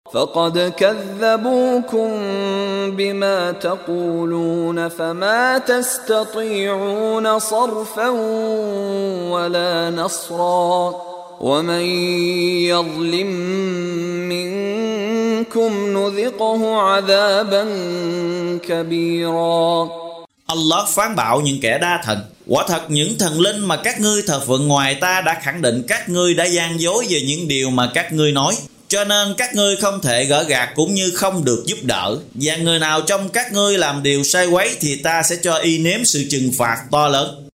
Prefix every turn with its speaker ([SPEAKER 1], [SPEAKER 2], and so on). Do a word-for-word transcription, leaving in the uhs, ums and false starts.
[SPEAKER 1] فقد كذبوكم بما تقولون فما تستطيعون صرفا ولا نصرا ومن يظلم منكم نذقه عذابا كبيرا.
[SPEAKER 2] Allah phán bảo những kẻ đa thần: quả thật những thần linh mà các ngươi thờ phượng ngoài ta đã khẳng định các ngươi đã gian dối về những điều mà các ngươi nói, cho nên các ngươi không thể gỡ gạc cũng như không được giúp đỡ. Và người nào trong các ngươi làm điều sai quấy thì ta sẽ cho y nếm sự trừng phạt to lớn.